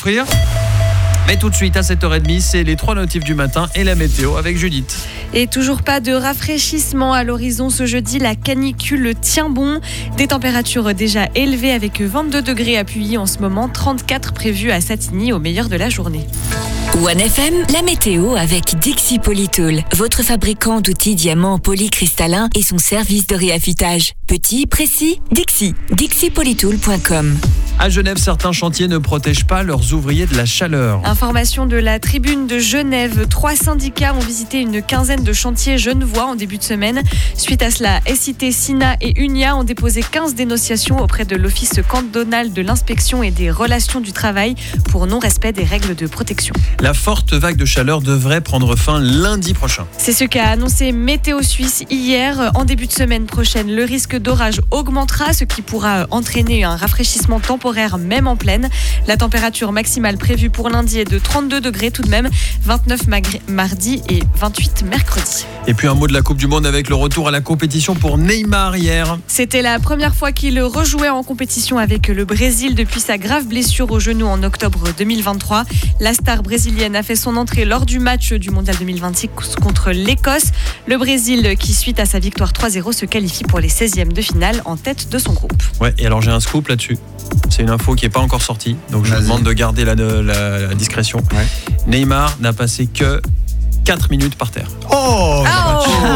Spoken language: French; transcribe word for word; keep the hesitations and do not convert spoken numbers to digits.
offrir. Mais tout de suite, à sept heures trente, c'est les trois notifs du matin et la météo avec Judith. Et toujours pas de rafraîchissement à l'horizon ce jeudi, la canicule tient bon. Des températures déjà élevées avec vingt-deux degrés à Puy en ce moment, trente-quatre prévus à Satigny au meilleur de la journée. One F M, la météo avec Dixie Polytool, votre fabricant d'outils diamants polycristallins et son service de réaffûtage. Petit, précis, Dixie. dixie polytool point com. À Genève, certains chantiers ne protègent pas leurs ouvriers de la chaleur. Information de la Tribune de Genève. Trois syndicats ont visité une quinzaine de chantiers genevois en début de semaine. Suite à cela, S I T, SINA et UNIA ont déposé quinze dénonciations auprès de l'Office cantonal de l'inspection et des relations du travail pour non-respect des règles de protection. La forte vague de chaleur devrait prendre fin lundi prochain. C'est ce qu'a annoncé Météo Suisse hier. En début de semaine prochaine, le risque d'orage augmentera, ce qui pourra entraîner un rafraîchissement temporaire même en plaine. La température maximale prévue pour lundi est de trente-deux degrés tout de même, vingt-neuf magri- mardi et vingt-huit mercredi. Et puis un mot de la Coupe du Monde avec le retour à la compétition pour Neymar hier. C'était la première fois qu'il rejouait en compétition avec le Brésil depuis sa grave blessure au genou en octobre deux mille vingt-trois. La star brésilienne a fait son entrée lors du match du Mondial deux mille vingt-six contre l'Écosse. Le Brésil, qui suite à sa victoire trois zéro, se qualifie pour les seizièmes de finale en tête de son groupe. Ouais, et alors j'ai un scoop là-dessus. C'est une info qui n'est pas encore sortie, donc je Vas-y. vous demande de garder la, la, la discrétion. Ouais. Neymar n'a passé que quatre minutes par terre. Oh, Oh